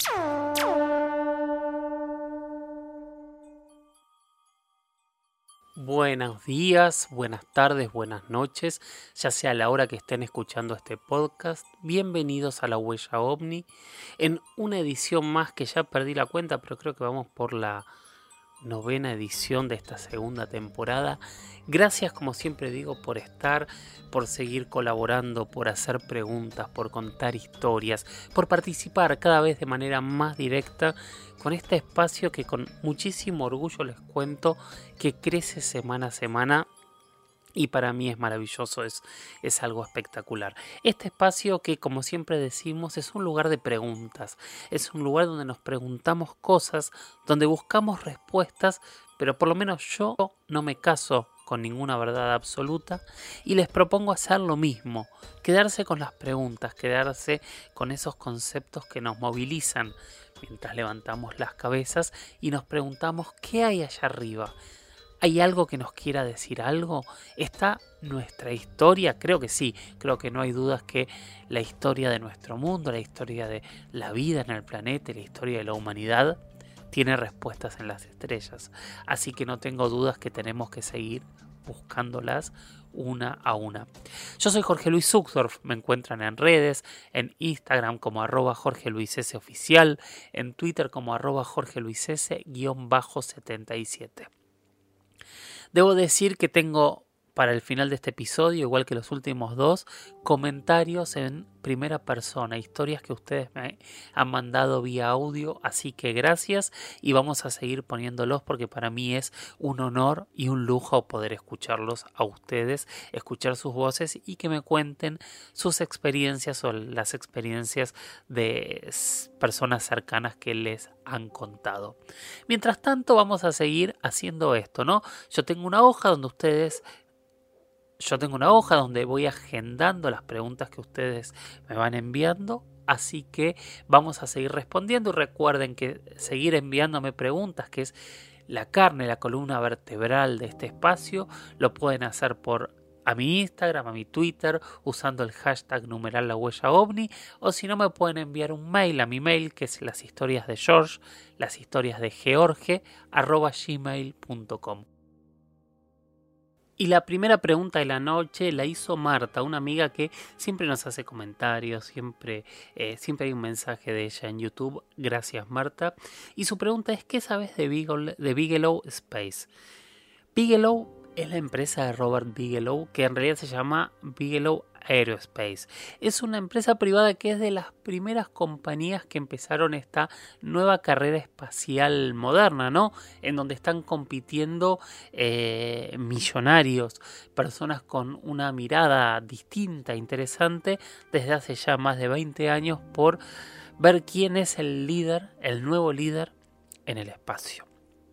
Buenos días, buenas tardes, buenas noches, ya sea la hora que estén escuchando este podcast. Bienvenidos a La Huella OVNI en una edición más que ya perdí la cuenta, pero creo que vamos por la 9ª edición de esta segunda temporada. Gracias, como siempre digo, por estar, por seguir colaborando, por hacer preguntas, por contar historias, por participar cada vez de manera más directa con este espacio que con muchísimo orgullo les cuento que crece semana a semana. Y para mí es maravilloso, es algo espectacular. Este espacio que, como siempre decimos, es un lugar de preguntas. Es un lugar donde nos preguntamos cosas, donde buscamos respuestas, pero por lo menos yo no me caso con ninguna verdad absoluta y les propongo hacer lo mismo. Quedarse con las preguntas, quedarse con esos conceptos que nos movilizan mientras levantamos las cabezas y nos preguntamos qué hay allá arriba. ¿Hay algo que nos quiera decir algo? ¿Está nuestra historia? Creo que sí, creo que no hay dudas que la historia de nuestro mundo, la historia de la vida en el planeta, la historia de la humanidad, tiene respuestas en las estrellas. Así que no tengo dudas que tenemos que seguir buscándolas una a una. Yo soy Jorge Luis Zuckdorf, me encuentran en redes, en Instagram como @JorgeLuisSoficial, en Twitter como @JorgeLuisS_77. Debo decir que tengo para el final de este episodio, igual que los últimos dos, comentarios en primera persona, historias que ustedes me han mandado vía audio, así que gracias y vamos a seguir poniéndolos porque para mí es un honor y un lujo poder escucharlos a ustedes, escuchar sus voces y que me cuenten sus experiencias o las experiencias de personas cercanas que les han contado. Mientras tanto vamos a seguir haciendo esto, ¿no? Yo tengo una hoja donde voy agendando las preguntas que ustedes me van enviando, así que vamos a seguir respondiendo y recuerden que seguir enviándome preguntas, que es la carne, la columna vertebral de este espacio, lo pueden hacer a mi Instagram, a mi Twitter, usando el hashtag numeral La Huella OVNI, o si no me pueden enviar un mail a mi mail, que es las historias de George, las historias de George, @gmail.com. Y la primera pregunta de la noche la hizo Marta, una amiga que siempre nos hace comentarios, siempre hay un mensaje de ella en YouTube. Gracias, Marta. Y su pregunta es: ¿qué sabes de Bigelow Space? Bigelow es la empresa de Robert Bigelow, que en realidad se llama Bigelow Aerospace. Es una empresa privada que es de las primeras compañías que empezaron esta nueva carrera espacial moderna, ¿no? En donde están compitiendo millonarios, personas con una mirada distinta, interesante, desde hace ya más de 20 años por ver quién es el líder, el nuevo líder en el espacio.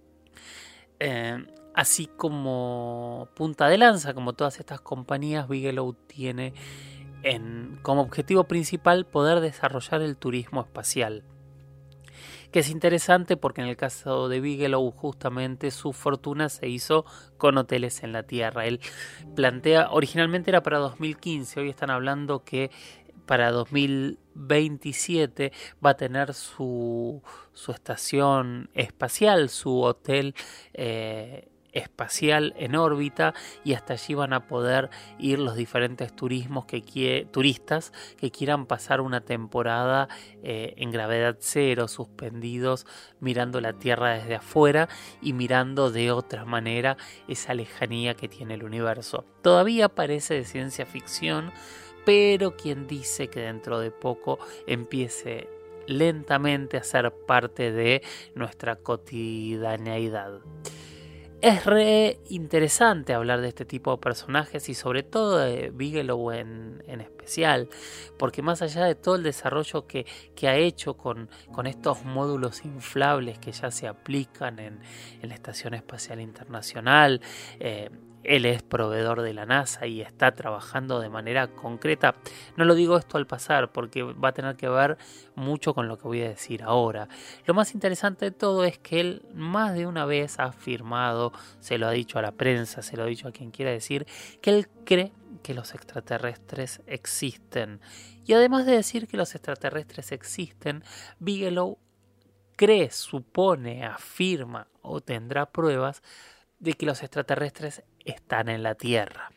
Así como punta de lanza, como todas estas compañías, Bigelow tiene como objetivo principal poder desarrollar el turismo espacial. Que es interesante porque en el caso de Bigelow justamente su fortuna se hizo con hoteles en la Tierra. Él plantea, originalmente era para 2015, hoy están hablando que para 2027 va a tener su estación espacial, su hotel espacial en órbita, y hasta allí van a poder ir los diferentes turistas que quieran pasar una temporada en gravedad cero, suspendidos, mirando la Tierra desde afuera y mirando de otra manera esa lejanía que tiene el universo. Todavía parece de ciencia ficción, pero quien dice que dentro de poco empiece lentamente a ser parte de nuestra cotidianeidad. Es re interesante hablar de este tipo de personajes y sobre todo de Bigelow en especial, porque más allá de todo el desarrollo que ha hecho con estos módulos inflables que ya se aplican en la Estación Espacial Internacional, él es proveedor de la NASA y está trabajando de manera concreta. No lo digo esto al pasar porque va a tener que ver mucho con lo que voy a decir ahora. Lo más interesante de todo es que él más de una vez ha afirmado, se lo ha dicho a la prensa, se lo ha dicho a quien quiera decir, que él cree que los extraterrestres existen. Y además de decir que los extraterrestres existen, Bigelow cree, supone, afirma o tendrá pruebas de que los extraterrestres están en la Tierra.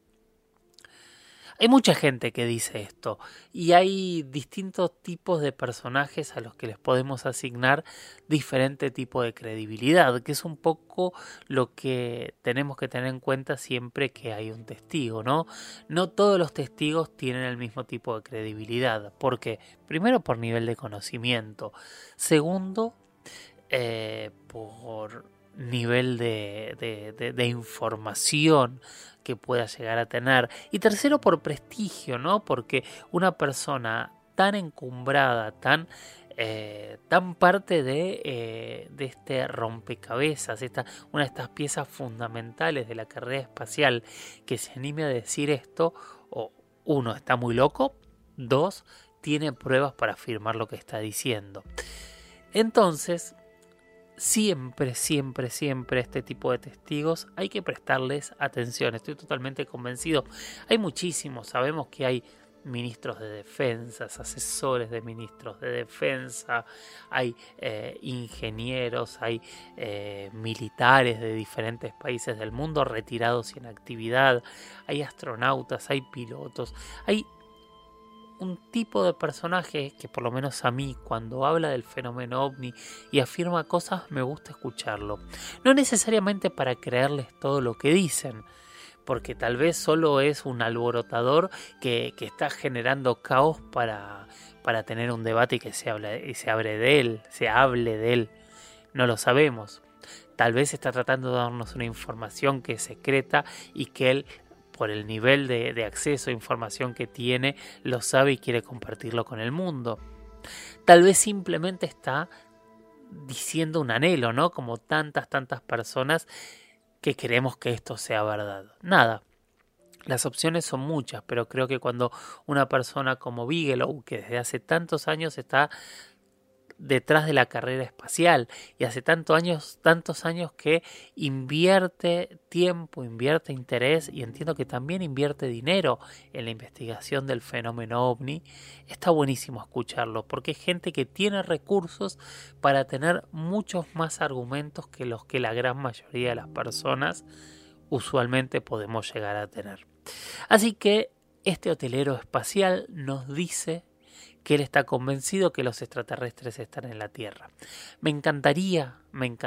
Hay mucha gente que dice esto y hay distintos tipos de personajes a los que les podemos asignar diferente tipo de credibilidad, que es un poco lo que tenemos que tener en cuenta siempre que hay un testigo, ¿no? No todos los testigos tienen el mismo tipo de credibilidad. ¿Por qué? Primero, por nivel de conocimiento. Segundo, por nivel de información que pueda llegar a tener. Y tercero, por prestigio, ¿no? Porque una persona tan encumbrada, tan parte de este rompecabezas, una de estas piezas fundamentales de la carrera espacial, que se anime a decir esto, o uno, está muy loco, dos, tiene pruebas para afirmar lo que está diciendo. Entonces, siempre este tipo de testigos hay que prestarles atención. Estoy totalmente convencido. Hay muchísimos, sabemos que hay ministros de defensa, asesores de ministros de defensa, hay ingenieros, hay militares de diferentes países del mundo retirados y en actividad, hay astronautas, hay pilotos, hay un tipo de personaje que por lo menos a mí, cuando habla del fenómeno ovni y afirma cosas, me gusta escucharlo. No necesariamente para creerles todo lo que dicen, porque tal vez solo es un alborotador que está generando caos para tener un debate y que se hable de él. No lo sabemos. Tal vez está tratando de darnos una información que es secreta y que él, por el nivel de acceso a información que tiene, lo sabe y quiere compartirlo con el mundo. Tal vez simplemente está diciendo un anhelo, ¿no? Como tantas personas que queremos que esto sea verdad. Nada. Las opciones son muchas, pero creo que cuando una persona como Bigelow, que desde hace tantos años está detrás de la carrera espacial y hace tantos años que invierte tiempo, invierte interés y entiendo que también invierte dinero en la investigación del fenómeno ovni, está buenísimo escucharlo porque es gente que tiene recursos para tener muchos más argumentos que los que la gran mayoría de las personas usualmente podemos llegar a tener. Así que este hotelero espacial nos dice que él está convencido que los extraterrestres están en la Tierra. Me encantaría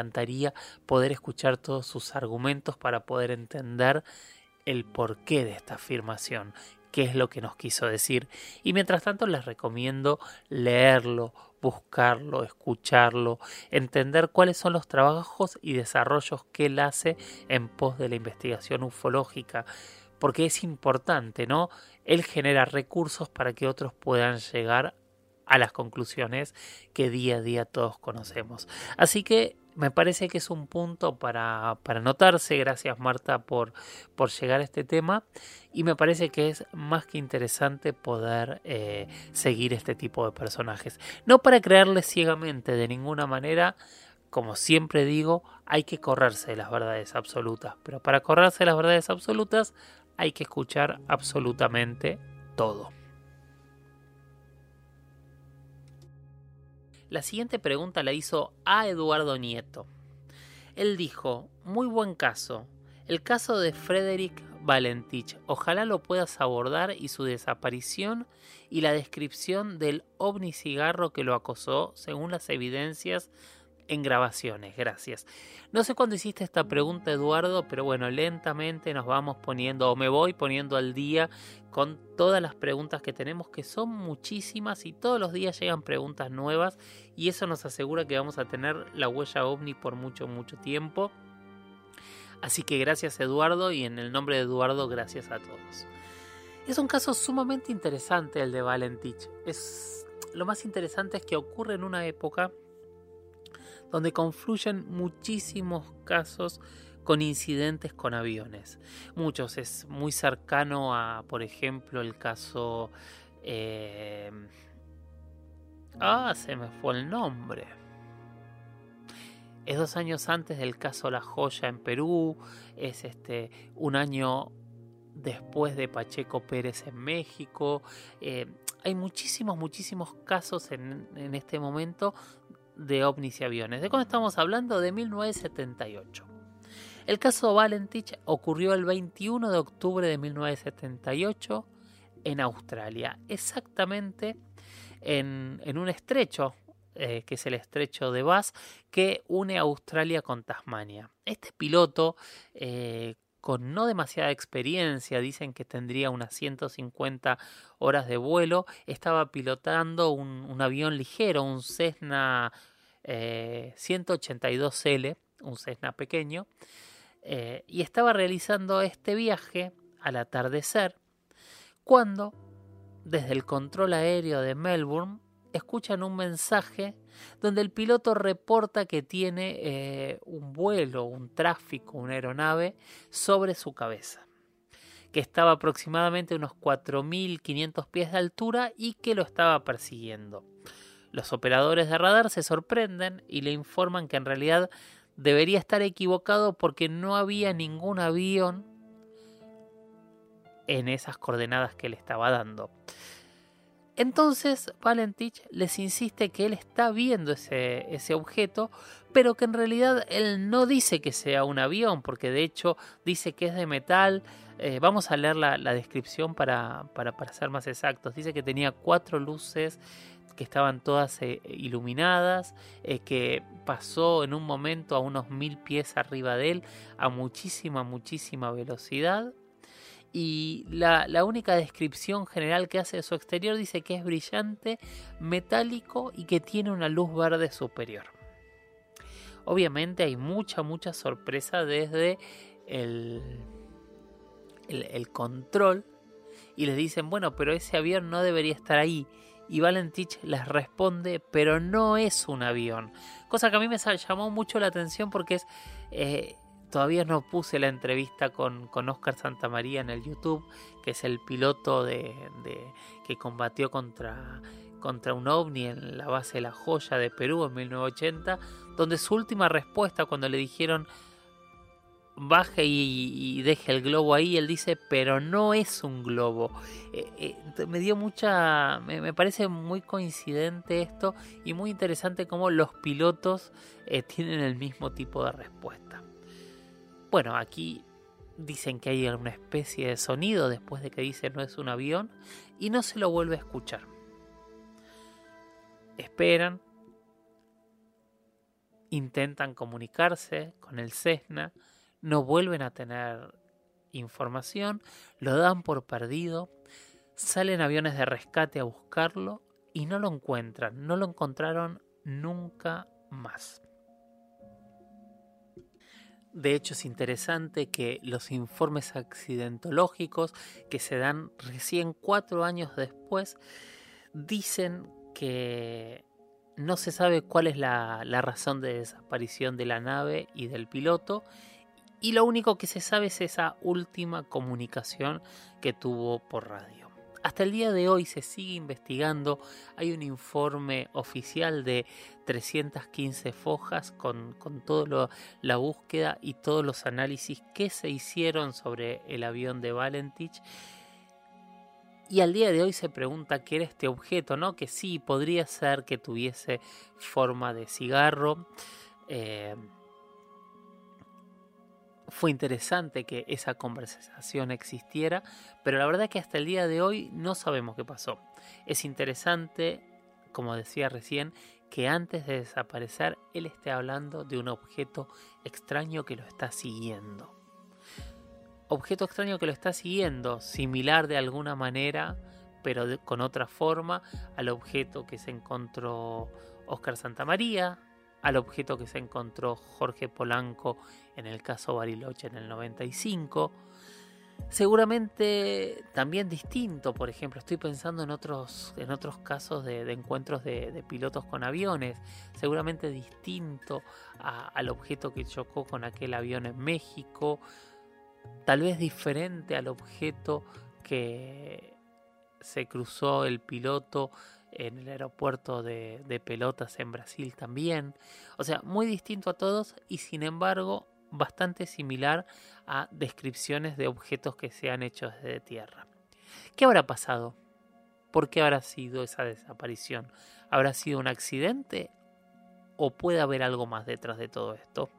poder escuchar todos sus argumentos para poder entender el porqué de esta afirmación, qué es lo que nos quiso decir. Y mientras tanto les recomiendo leerlo, buscarlo, escucharlo, entender cuáles son los trabajos y desarrollos que él hace en pos de la investigación ufológica, porque es importante, ¿no? Él genera recursos para que otros puedan llegar a las conclusiones que día a día todos conocemos. Así que me parece que es un punto para anotarse. Gracias, Marta, por llegar a este tema. Y me parece que es más que interesante poder seguir este tipo de personajes. No para creerles ciegamente de ninguna manera. Como siempre digo, hay que correrse de las verdades absolutas. Pero para correrse de las verdades absolutas hay que escuchar absolutamente todo. La siguiente pregunta la hizo a Eduardo Nieto. Él dijo: muy buen caso, el caso de Frederick Valentich. Ojalá lo puedas abordar y su desaparición y la descripción del ovni cigarro que lo acosó según las evidencias en grabaciones. Gracias. No sé cuándo hiciste esta pregunta, Eduardo, pero bueno, lentamente nos vamos poniendo, o me voy poniendo al día con todas las preguntas que tenemos, que son muchísimas y todos los días llegan preguntas nuevas y eso nos asegura que vamos a tener la huella ovni por mucho tiempo. Así que gracias, Eduardo, y en el nombre de Eduardo, gracias a todos. Es un caso sumamente interesante el de Valentich. Lo más interesante es que ocurre en una época donde confluyen muchísimos casos con incidentes con aviones. Muchos, es muy cercano a, por ejemplo, el caso... se me fue el nombre. Es 2 años antes del caso La Joya en Perú, es un año después de Pacheco Pérez en México. Hay muchísimos casos en este momento de ovnis y aviones. ¿De cuándo estamos hablando? De 1978. El caso Valentich ocurrió el 21 de octubre de 1978 en Australia, exactamente en un estrecho, que es el estrecho de Bass, que une Australia con Tasmania. Este piloto, con no demasiada experiencia, dicen que tendría unas 150 horas de vuelo, estaba pilotando un avión ligero, un Cessna 182L, un Cessna pequeño, y estaba realizando este viaje al atardecer cuando, desde el control aéreo de Melbourne, escuchan un mensaje donde el piloto reporta que tiene un vuelo, un tráfico, una aeronave sobre su cabeza, que estaba aproximadamente a unos 4.500 pies de altura y que lo estaba persiguiendo. Los operadores de radar se sorprenden y le informan que en realidad debería estar equivocado porque no había ningún avión en esas coordenadas que le estaba dando. Entonces Valentich les insiste que él está viendo ese objeto, pero que en realidad él no dice que sea un avión, porque de hecho dice que es de metal. Vamos a leer la descripción para ser más exactos. Dice que tenía 4 luces que estaban todas iluminadas, que pasó en un momento a unos 1000 pies arriba de él a muchísima velocidad. Y la única descripción general que hace de su exterior dice que es brillante, metálico y que tiene una luz verde superior. Obviamente hay mucha sorpresa desde el control y les dicen, bueno, pero ese avión no debería estar ahí. Y Valentich les responde, pero no es un avión. Cosa que a mí me llamó mucho la atención porque es... todavía no puse la entrevista con Oscar Santamaría en el YouTube, que es el piloto que combatió contra un ovni en la base de La Joya de Perú en 1980, donde su última respuesta cuando le dijeron baje y deje el globo ahí, él dice, pero no es un globo. Me dio me parece muy coincidente esto y muy interesante cómo los pilotos tienen el mismo tipo de respuesta. Bueno, aquí dicen que hay alguna especie de sonido después de que dice no es un avión y no se lo vuelve a escuchar. Esperan, intentan comunicarse con el Cessna, no vuelven a tener información, lo dan por perdido, salen aviones de rescate a buscarlo y no lo encuentran, no lo encontraron nunca más. De hecho, es interesante que los informes accidentológicos que se dan recién 4 años después dicen que no se sabe cuál es la razón de desaparición de la nave y del piloto, y lo único que se sabe es esa última comunicación que tuvo por radio. Hasta el día de hoy se sigue investigando. Hay un informe oficial de 315 fojas con toda la búsqueda y todos los análisis que se hicieron sobre el avión de Valentich. Y al día de hoy se pregunta qué era este objeto, ¿no? Que sí, podría ser que tuviese forma de cigarro. Fue interesante que esa conversación existiera, pero la verdad es que hasta el día de hoy no sabemos qué pasó. Es interesante, como decía recién, que antes de desaparecer él esté hablando de un objeto extraño que lo está siguiendo. Objeto extraño que lo está siguiendo, similar de alguna manera, pero con otra forma, al objeto que se encontró Oscar Santamaría, al objeto que se encontró Jorge Polanco en el caso Bariloche en el 95. Seguramente también distinto, por ejemplo, estoy pensando en otros casos de encuentros de pilotos con aviones, seguramente distinto al objeto que chocó con aquel avión en México, tal vez diferente al objeto que se cruzó el piloto en el aeropuerto de Pelotas en Brasil también. O sea, muy distinto a todos y sin embargo bastante similar a descripciones de objetos que se han hecho desde Tierra. ¿Qué habrá pasado? ¿Por qué habrá sido esa desaparición? ¿Habrá sido un accidente? ¿O puede haber algo más detrás de todo esto?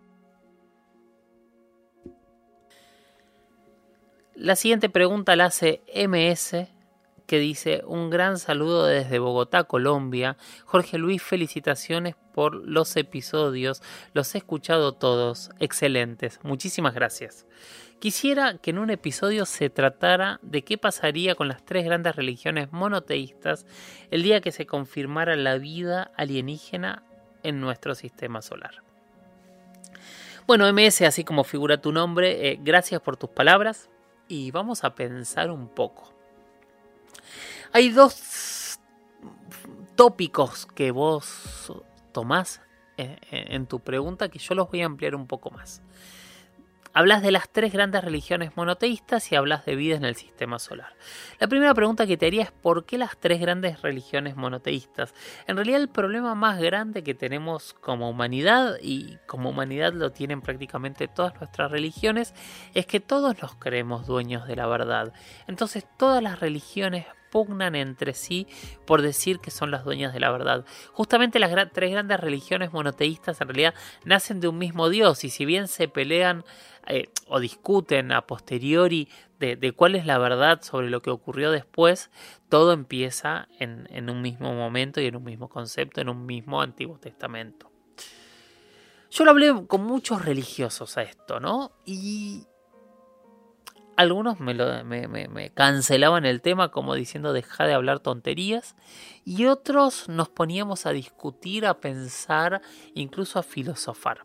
La siguiente pregunta la hace MS, que dice: un gran saludo desde Bogotá, Colombia. Jorge Luis, felicitaciones por los episodios. Los he escuchado todos. Excelentes. Muchísimas gracias. Quisiera que en un episodio se tratara de qué pasaría con las 3 grandes religiones monoteístas el día que se confirmara la vida alienígena en nuestro sistema solar. Bueno, MS, así como figura tu nombre, gracias por tus palabras y vamos a pensar un poco. Hay 2 tópicos que vos tomás en tu pregunta que yo los voy a ampliar un poco más. Hablas de las 3 grandes religiones monoteístas y hablas de vida en el sistema solar. La primera pregunta que te haría es: ¿por qué las 3 grandes religiones monoteístas? En realidad el problema más grande que tenemos como humanidad, y como humanidad lo tienen prácticamente todas nuestras religiones, es que todos nos creemos dueños de la verdad. Entonces todas las religiones pugnan entre sí por decir que son las dueñas de la verdad. Justamente las 3 grandes religiones monoteístas en realidad nacen de un mismo Dios, y si bien se pelean o discuten a posteriori de cuál es la verdad sobre lo que ocurrió después, todo empieza en un mismo momento y en un mismo concepto, en un mismo Antiguo Testamento. Yo lo hablé con muchos religiosos a esto, ¿no? Y algunos me cancelaban el tema como diciendo: deja de hablar tonterías. Y otros nos poníamos a discutir, a pensar, incluso a filosofar.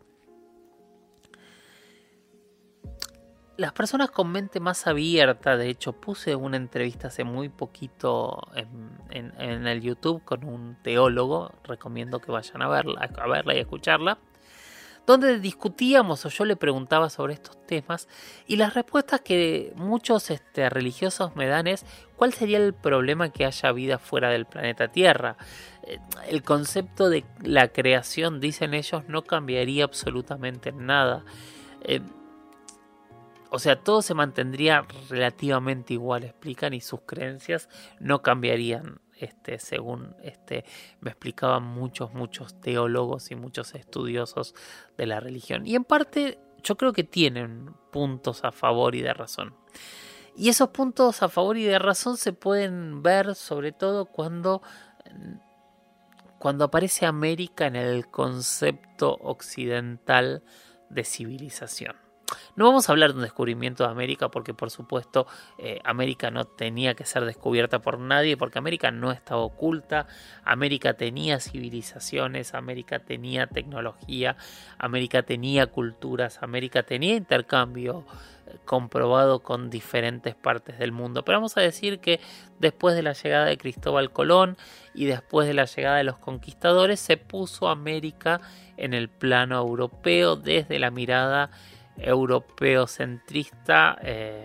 Las personas con mente más abierta, de hecho puse una entrevista hace muy poquito en el YouTube con un teólogo, recomiendo que vayan a verla y a escucharla, donde discutíamos o yo le preguntaba sobre estos temas, y las respuestas que muchos religiosos me dan es: ¿cuál sería el problema que haya vida fuera del planeta Tierra? El concepto de la creación, dicen ellos, no cambiaría absolutamente en nada. O sea, todo se mantendría relativamente igual, explican, y sus creencias no cambiarían, según me explicaban muchos teólogos y muchos estudiosos de la religión. Y en parte yo creo que tienen puntos a favor y de razón. Y esos puntos a favor y de razón se pueden ver sobre todo cuando aparece América en el concepto occidental de civilización. No vamos a hablar de un descubrimiento de América porque, por supuesto, América no tenía que ser descubierta por nadie, porque América no estaba oculta. América tenía civilizaciones, América tenía tecnología, América tenía culturas, América tenía intercambio comprobado con diferentes partes del mundo. Pero vamos a decir que después de la llegada de Cristóbal Colón y después de la llegada de los conquistadores, se puso América en el plano europeo desde la mirada europeo-centrista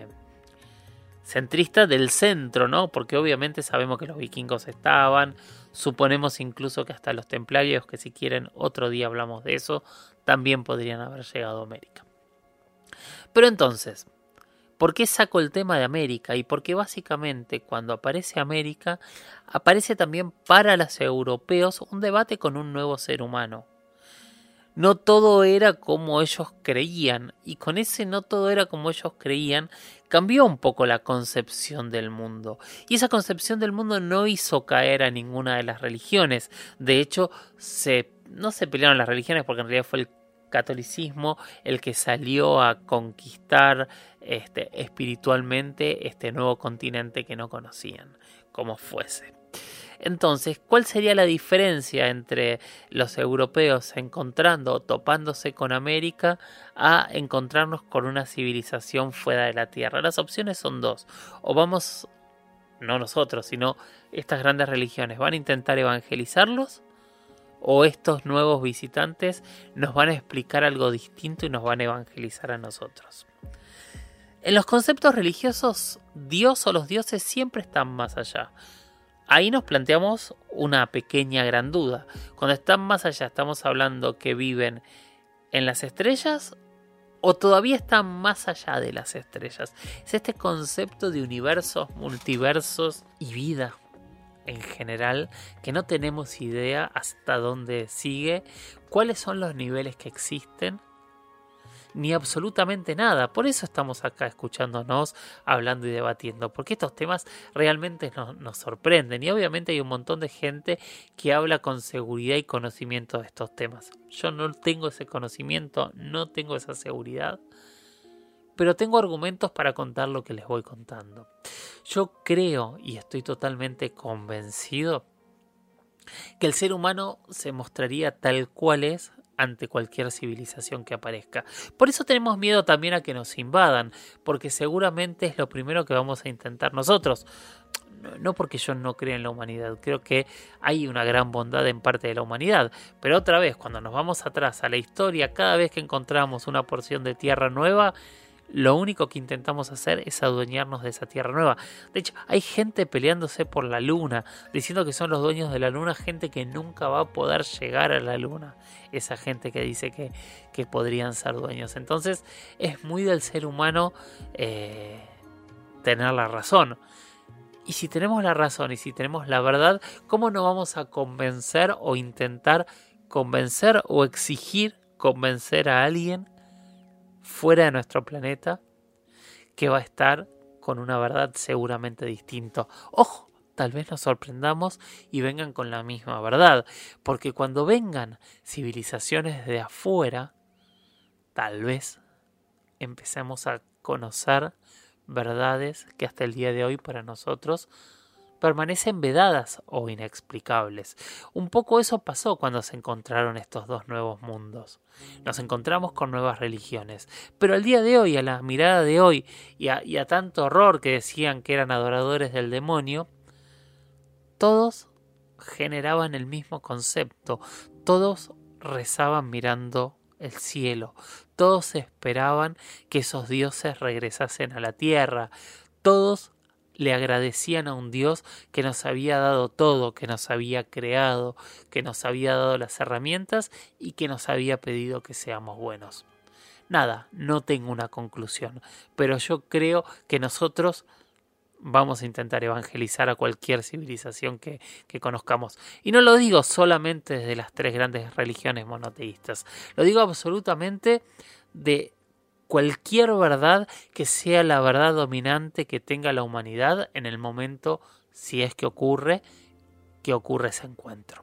del centro, ¿no? Porque obviamente sabemos que los vikingos estaban, suponemos incluso que hasta los templarios, que si quieren otro día hablamos de eso, también podrían haber llegado a América. Pero entonces, ¿por qué saco el tema de América? Y porque básicamente cuando aparece América, aparece también para los europeos un debate con un nuevo ser humano. No todo era como ellos creían, y con ese no todo era como ellos creían, cambió un poco la concepción del mundo. Y esa concepción del mundo no hizo caer a ninguna de las religiones. De hecho, no se pelearon las religiones, porque en realidad fue el catolicismo el que salió a conquistar espiritualmente este nuevo continente que no conocían, como fuese. Entonces, ¿cuál sería la diferencia entre los europeos encontrando o topándose con América a encontrarnos con una civilización fuera de la Tierra? Las opciones son 2. O vamos, no nosotros, sino estas grandes religiones, van a intentar evangelizarlos, o estos nuevos visitantes nos van a explicar algo distinto y nos van a evangelizar a nosotros. En los conceptos religiosos, Dios o los dioses siempre están más allá. Ahí nos planteamos una pequeña gran duda. Cuando están más allá, ¿estamos hablando que viven en las estrellas o todavía está más allá de las estrellas. Es este concepto de universos, multiversos y vida en general, que no tenemos idea hasta dónde sigue, cuáles son los niveles que existen, ni absolutamente nada. Por eso estamos acá escuchándonos, hablando y debatiendo, porque estos temas realmente nos sorprenden, y obviamente hay un montón de gente que habla con seguridad y conocimiento de estos temas. Yo no tengo ese conocimiento, no tengo esa seguridad, pero tengo argumentos para contar lo que les voy contando. Yo creo y estoy totalmente convencido que el ser humano se mostraría tal cual es ante cualquier civilización que aparezca. Por eso tenemos miedo también a que nos invadan, porque seguramente es lo primero que vamos a intentar nosotros. No porque yo no crea en la humanidad, creo que hay una gran bondad en parte de la humanidad, pero otra vez, cuando nos vamos atrás a la historia, cada vez que encontramos una porción de tierra nueva, lo único que intentamos hacer es adueñarnos de esa tierra nueva. De hecho, hay gente peleándose por la luna, diciendo que son los dueños de la luna, gente que nunca va a poder llegar a la luna. Esa gente que dice que podrían ser dueños. Entonces, es muy del ser humano tener la razón. Y si tenemos la razón y si tenemos la verdad, ¿cómo no vamos a convencer o intentar convencer o exigir convencer a alguien fuera de nuestro planeta que va a estar con una verdad seguramente distinta? Ojo, tal vez nos sorprendamos y vengan con la misma verdad, porque cuando vengan civilizaciones de afuera, tal vez empecemos a conocer verdades que hasta el día de hoy para nosotros permanecen vedadas o inexplicables. Un poco eso pasó cuando se encontraron estos dos nuevos mundos. Nos encontramos con nuevas religiones, pero al día de hoy, a la mirada de hoy y a tanto horror que decían que eran adoradores del demonio, todos generaban el mismo concepto, todos rezaban mirando el cielo, todos esperaban que esos dioses regresasen a la tierra, todos le agradecían a un Dios que nos había dado todo, que nos había creado, que nos había dado las herramientas y que nos había pedido que seamos buenos. Nada, no tengo una conclusión, pero yo creo que nosotros vamos a intentar evangelizar a cualquier civilización que conozcamos. Y no lo digo solamente desde las tres grandes religiones monoteístas, lo digo absolutamente de cualquier verdad que sea la verdad dominante que tenga la humanidad en el momento, si es que ocurre ese encuentro.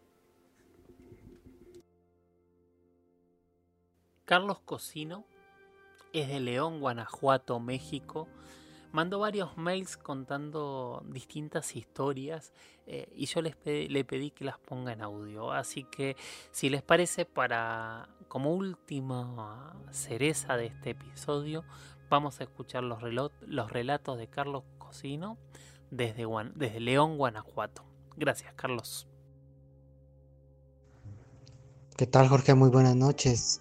Carlos Cosino es de León, Guanajuato, México. Mandó varios mails contando distintas historias y yo le pedí que las ponga en audio. Así que si les parece, como última cereza de este episodio, vamos a escuchar los relatos de Carlos Cosino desde León, Guanajuato. Gracias, Carlos. ¿Qué tal, Jorge? Muy buenas noches.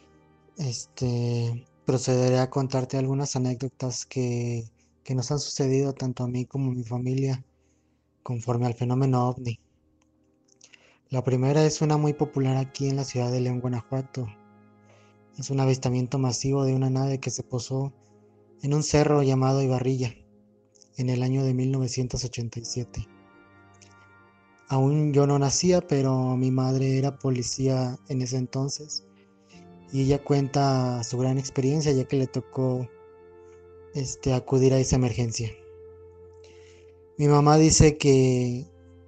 Procederé a contarte algunas anécdotas que nos han sucedido tanto a mí como a mi familia conforme al fenómeno OVNI. La primera es una muy popular aquí en la ciudad de León, Guanajuato. Es un avistamiento masivo de una nave que se posó en un cerro llamado Ibarrilla en el año de 1987. Aún yo no nacía, pero mi madre era policía en ese entonces. Y ella cuenta su gran experiencia ya que le tocó acudir a esa emergencia. Mi mamá dice que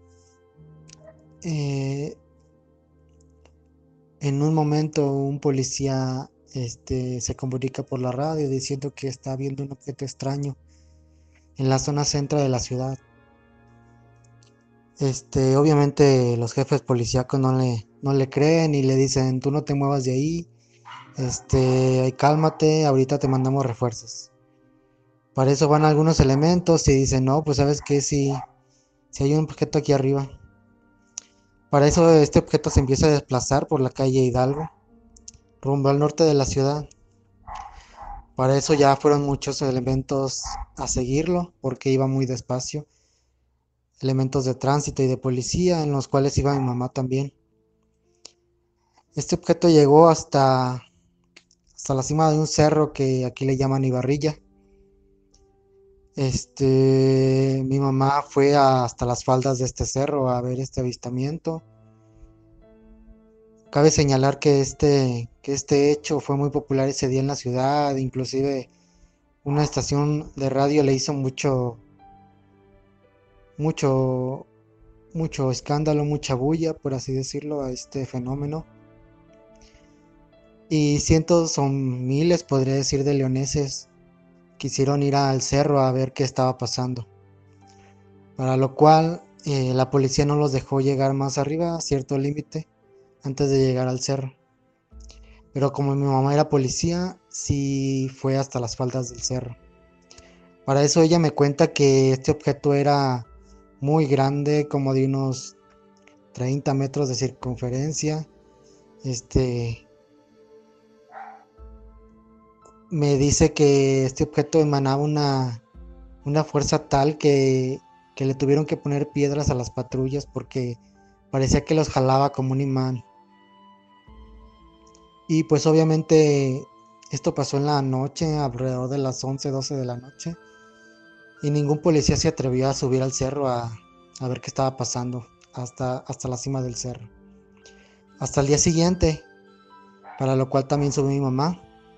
en un momento un policía se comunica por la radio diciendo que está viendo un objeto extraño en la zona centro de la ciudad. Obviamente los jefes policíacos no le creen y le dicen: tú no te muevas de ahí, cálmate, ahorita te mandamos refuerzos. Para eso van algunos elementos y dicen: no, pues sabes que si hay un objeto aquí arriba. Para eso este objeto se empieza a desplazar por la calle Hidalgo, rumbo al norte de la ciudad. Para eso ya fueron muchos elementos a seguirlo, porque iba muy despacio. Elementos de tránsito y de policía, en los cuales iba mi mamá también. Este objeto llegó hasta hasta la cima de un cerro que aquí le llaman Ibarrilla. Mi mamá fue hasta las faldas de este cerro a ver este avistamiento. Cabe señalar que este hecho fue muy popular ese día en la ciudad, inclusive una estación de radio le hizo mucho, mucho escándalo, mucha bulla, por así decirlo, a este fenómeno. Y cientos o miles, podría decir, de leoneses quisieron ir al cerro a ver qué estaba pasando. Para lo cual la policía no los dejó llegar más arriba a cierto límite antes de llegar al cerro. Pero como mi mamá era policía, sí fue hasta las faldas del cerro. Para eso ella me cuenta que este objeto era muy grande, como de unos 30 metros de circunferencia. Me dice que este objeto emanaba una fuerza tal que le tuvieron que poner piedras a las patrullas porque parecía que los jalaba como un imán. Y pues obviamente esto pasó en la noche, alrededor de las 11, 12 de la noche. Y ningún policía se atrevió a subir al cerro a ver qué estaba pasando hasta la cima del cerro. Hasta el día siguiente, para lo cual también subió mi mamá.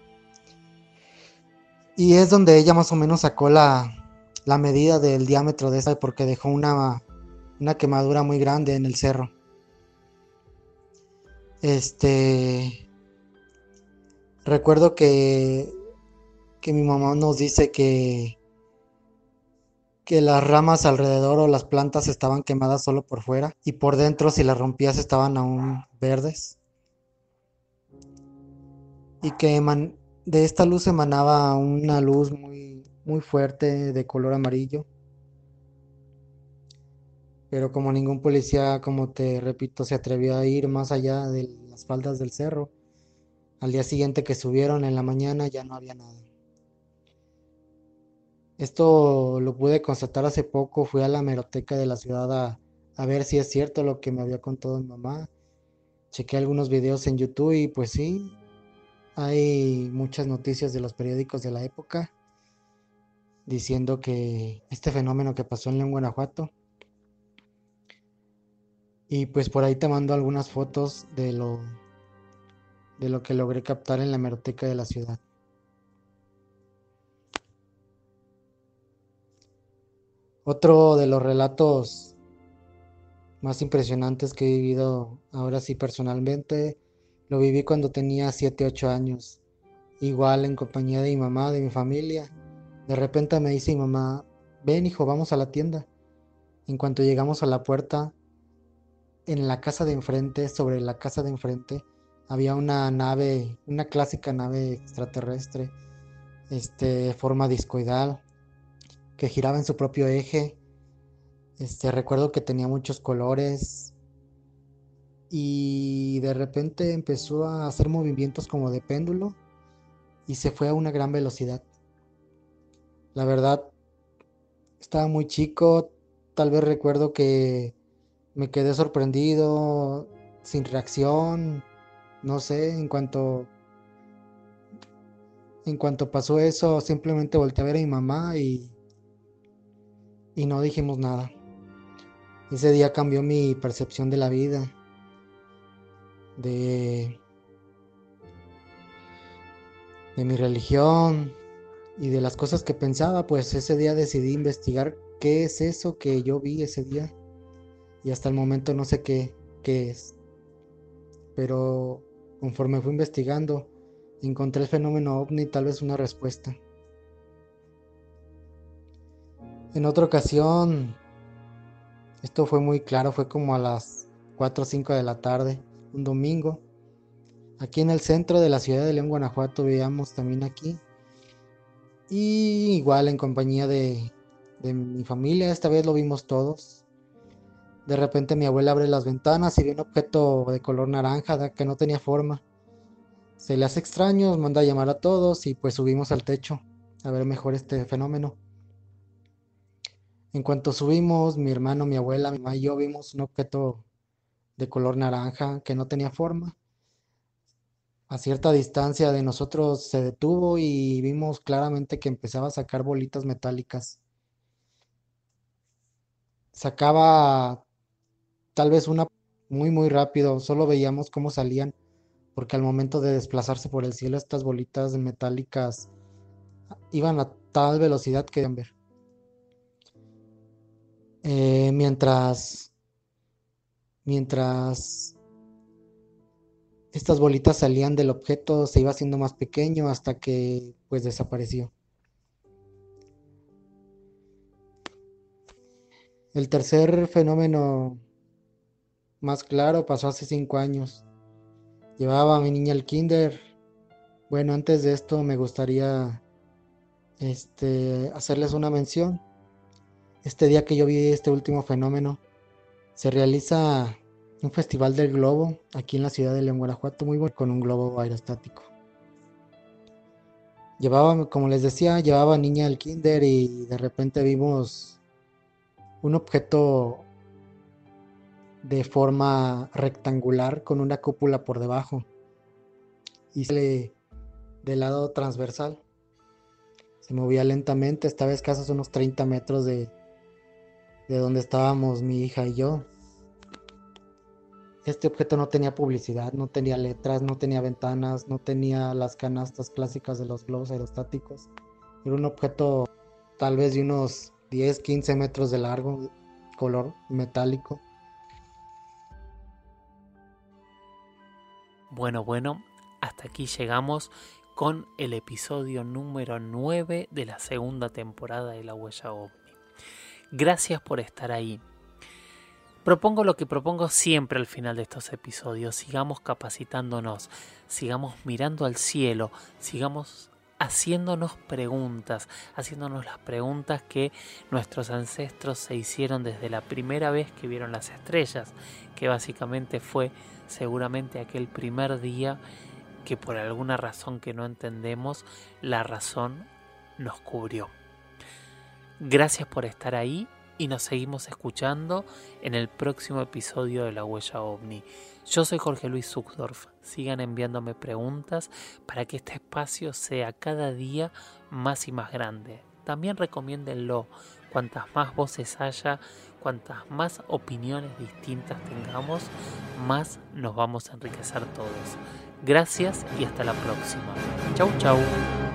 Y es donde ella más o menos sacó la medida del diámetro de esta porque dejó una quemadura muy grande en el cerro. Recuerdo que mi mamá nos dice que las ramas alrededor o las plantas estaban quemadas solo por fuera y por dentro si las rompías estaban aún verdes y que de esta luz emanaba una luz muy, muy fuerte de color amarillo. Pero como ningún policía, como te repito, se atrevió a ir más allá de las faldas del cerro, al día siguiente que subieron en la mañana ya no había nada. Esto lo pude constatar hace poco, fui a la hemeroteca de la ciudad a ver si es cierto lo que me había contado mi mamá. Chequé algunos videos en YouTube y pues sí, hay muchas noticias de los periódicos de la época diciendo que este fenómeno que pasó en León, Guanajuato. Y pues por ahí te mando algunas fotos de lo que logré captar en la hemeroteca de la ciudad. Otro de los relatos más impresionantes que he vivido ahora sí personalmente, lo viví cuando tenía 7 8 años, igual en compañía de mi mamá, de mi familia. De repente me dice mi mamá, ven hijo, vamos a la tienda. En cuanto llegamos a la puerta, en la casa de enfrente, sobre la casa de enfrente, había una nave, una clásica nave extraterrestre, forma discoidal, que giraba en su propio eje. Recuerdo que tenía muchos colores y de repente empezó a hacer movimientos como de péndulo y se fue a una gran velocidad. La verdad, estaba muy chico, tal vez recuerdo que me quedé sorprendido, sin reacción, no sé, en cuanto pasó eso, simplemente volteé a ver a mi mamá y no dijimos nada. Ese día cambió mi percepción de la vida, de, de mi religión y de las cosas que pensaba. Pues ese día decidí investigar qué es eso que yo vi ese día y hasta el momento no sé qué es. Pero conforme fui investigando, encontré el fenómeno ovni, tal vez una respuesta. En otra ocasión, esto fue muy claro, fue como a las 4 o 5 de la tarde, un domingo. Aquí en el centro de la ciudad de León, Guanajuato, vivíamos también aquí. Y igual en compañía de mi familia, esta vez lo vimos todos. De repente mi abuela abre las ventanas y ve un objeto de color naranja que no tenía forma. Se le hace extraño, manda a llamar a todos y pues subimos al techo a ver mejor este fenómeno. En cuanto subimos, mi hermano, mi abuela, mi mamá y yo vimos un objeto de color naranja que no tenía forma. A cierta distancia de nosotros se detuvo y vimos claramente que empezaba a sacar bolitas metálicas. Sacaba tal vez una muy muy rápido, solo veíamos cómo salían, porque al momento de desplazarse por el cielo estas bolitas metálicas iban a tal velocidad que ver. Mientras estas bolitas salían del objeto, se iba haciendo más pequeño hasta que pues desapareció. El tercer fenómeno más claro pasó hace 5 años. Llevaba a mi niña al kinder. Bueno, antes de esto me gustaría hacerles una mención. Este día que yo vi este último fenómeno, se realiza un festival del globo aquí en la ciudad de León, Guanajuato, muy bueno, con un globo aerostático. Llevaba, como les decía, llevaba niña al kinder y de repente vimos un objeto de forma rectangular con una cúpula por debajo y sale del lado transversal. Se movía lentamente, estaba a escasos unos 30 metros de donde estábamos mi hija y yo. Este objeto no tenía publicidad, no tenía letras, no tenía ventanas, no tenía las canastas clásicas de los globos aerostáticos. Era un objeto tal vez de unos 10, 15 metros de largo, color metálico. Bueno, hasta aquí llegamos con el episodio número 9 de la segunda temporada de La Huella OVNI. Gracias por estar ahí. Propongo lo que propongo siempre al final de estos episodios. Sigamos capacitándonos, sigamos mirando al cielo, sigamos haciéndonos las preguntas que nuestros ancestros se hicieron desde la primera vez que vieron las estrellas, que básicamente fue seguramente aquel primer día que por alguna razón que no entendemos, la razón nos cubrió. Gracias por estar ahí y nos seguimos escuchando en el próximo episodio de La Huella OVNI. Yo soy Jorge Luis Zuckdorf. Sigan enviándome preguntas para que este espacio sea cada día más y más grande. También recomiéndenlo. Cuantas más voces haya, cuantas más opiniones distintas tengamos, más nos vamos a enriquecer todos. Gracias y hasta la próxima. Chau, chau.